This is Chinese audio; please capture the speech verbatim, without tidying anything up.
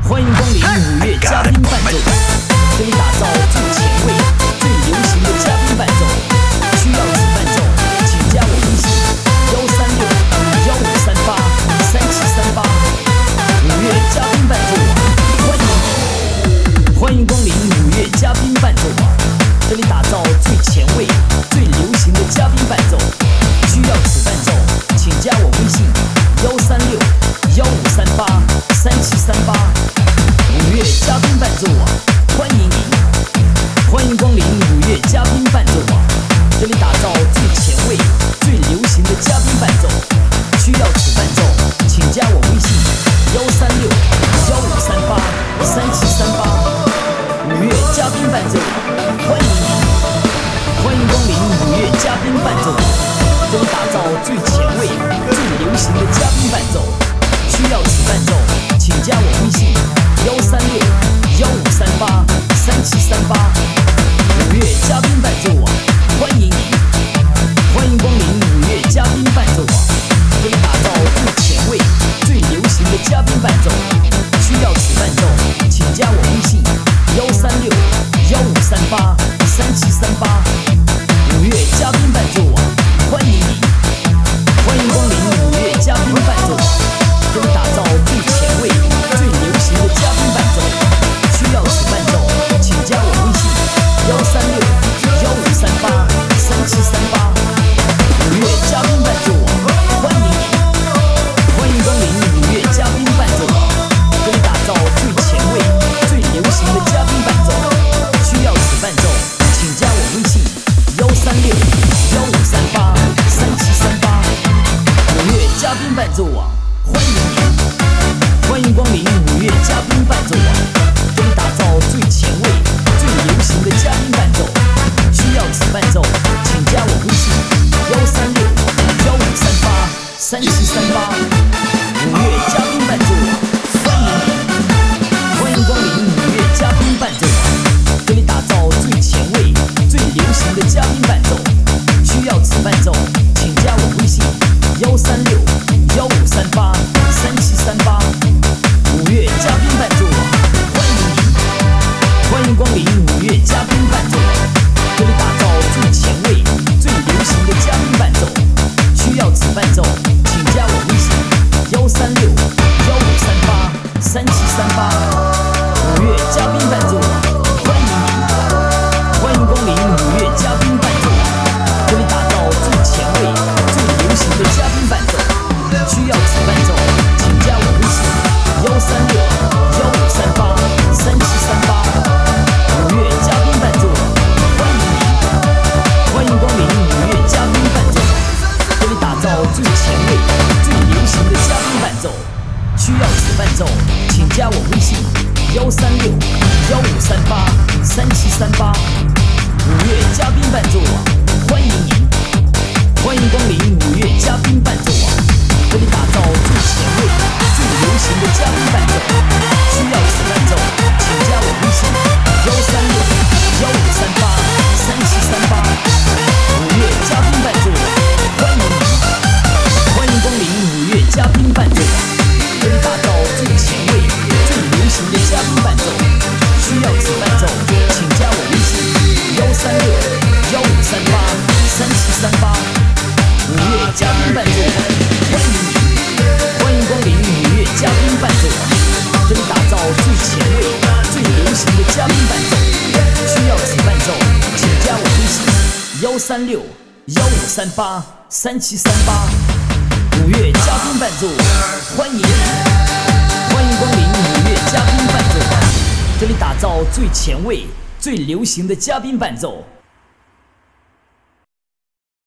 欢迎光临五月嘉宾伴奏，给你打造最前卫、最流行的嘉宾伴奏。需要此伴奏，请加我微信：幺三六幺五三八三七三八。五月嘉宾伴奏网，欢迎欢迎光临五月嘉宾伴奏网，给你打造最前卫、最流行的嘉宾伴奏。需要此伴奏，请加我微信：幺三六幺五三八三七三八。五月嘉宾伴奏网，欢迎您！欢迎光临五月嘉宾伴奏网，这里打造最前卫、最流行的嘉宾伴奏。需要此伴奏，请加我微信：幺三六幺五三八三七三八。五月嘉宾伴奏网，欢迎您！欢迎光临五月嘉宾伴奏网，这里打造最前卫、最流行的嘉宾伴奏。需要此伴奏，请加我微信：幺三六幺五三八三七三八。五月嘉宾伴奏网，欢迎您！欢迎光临五月嘉宾伴奏网，给你打造最前卫、最流行的嘉宾伴奏。需要此伴奏，请加我微信：幺三六幺五三八三七三八。五月嘉宾伴奏网，欢迎您！欢迎光临五月嘉宾伴奏网，给你打造最前卫、最流行的嘉宾伴奏。需要此伴奏，请加我微信：幺三六幺五三八三七三八。五月嘉宾伴奏网，欢迎您！欢迎光临五月嘉宾伴奏网，给你打造最前卫、最流行的嘉宾伴奏。需要此伴奏，请加我微信：幺三六幺五三八三七三八。五月嘉宾伴奏网，欢迎您！欢迎光临五月嘉宾伴奏网，给你打造最前卫、最流行的嘉宾伴奏。需要此伴奏，请加我微信：幺三六幺五三八三七三八。五月嘉宾伴奏网，欢迎您！欢迎光临五月嘉宾伴奏网，给你打造最前卫、最流行的嘉宾伴奏。需要此伴奏，请加我微信：幺三六幺五三八三七三八。五月嘉宾伴奏网，欢迎您！欢迎光临五月嘉宾伴奏网，给你打造最前卫、最流行的嘉宾伴奏。需要此伴奏，请加我微信：幺三六幺五三八三七三八。五月嘉宾伴奏网，欢迎您！欢迎光临五月嘉宾伴奏网，给你打造最前卫、最流行的嘉宾伴奏。需要此伴奏，请加我微信：幺三六幺五三八三七三八。五月嘉宾伴奏网，欢迎您！欢迎光临五月嘉宾伴奏网，给你打造最前卫、最流行的嘉宾伴奏。需要此伴奏，请加我微信：幺三六幺五三八三七三八。五月嘉宾伴奏网，欢迎您！欢迎光临五月嘉宾伴奏网，给你打造最前卫、最流行的嘉宾伴奏。需要此伴奏，请加我微信：幺三六幺五三八三七三八。五月嘉宾伴奏网，欢迎您！欢迎光临五月嘉宾伴奏网，给你打造最前卫、最流行的嘉宾伴奏。需要此伴奏，请加我微信：幺三六幺五三八三七三八。五月嘉宾伴奏网，欢迎您！欢迎光临五月嘉宾伴奏网，给你打造最前卫、最流行的嘉宾伴奏。需要此伴奏，请加我微信：幺三六幺五三八三七三八。五月嘉宾伴奏网，欢迎您！欢迎光临五月嘉宾伴奏网，给你打造最前卫、最流行的嘉宾伴奏。